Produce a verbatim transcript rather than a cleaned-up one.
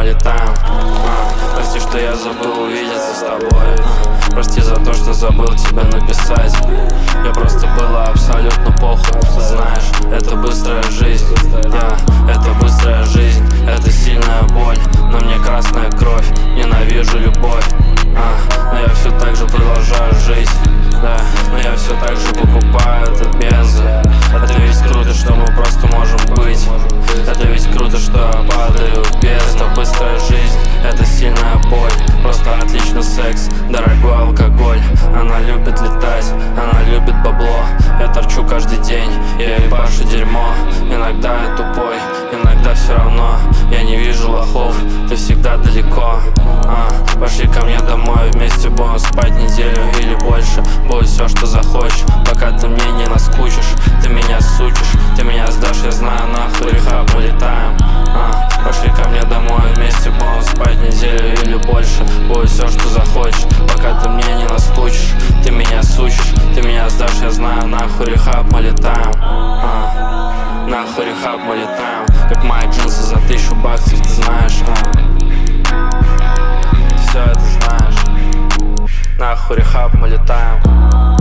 летаем. а, Прости, что я забыл увидеться с тобой. а, Прости за то, что забыл тебе написать. Мне просто было абсолютно похуй. Знаешь, это быстрая жизнь. Я, это быстрая жизнь. Это сильная боль, но мне красная кровь. Ненавижу любовь. а, Но я все так же продолжаю жить. Да, но я все так же покупаю этот бенз. Это ведь круто, что мы просто можем быть. Это ведь круто, что я падаю в бездну. Это быстрая жизнь, это сильная боль. Просто отличный секс, дорогой алкоголь. Она любит летать, она любит бабло. Я торчу каждый день, я ебашу дерьмо. Иногда я тупой, иногда все равно. Я не вижу лохов, ты всегда далеко. а, Пошли ко мне домой, вместе будем спать неделю или больше. Будет все, что захочешь, пока ты мне не наскучишь. Ты меня сучишь, ты меня сдашь, я знаю, нахуй рехаб, мы летаем. а, Пошли ко мне домой, вместе будем спать неделю или больше. Будет все, что захочешь, пока ты мне не наскучишь. Ты меня сучишь, ты меня сдашь, я знаю, нахуй рехаб, мы летаем. а, Нахуй рехаб, мы летаем. Как мои джинсы за тысячу баксов, ты знаешь. а, Все это знаешь. Нахуй рехаб, мы летаем.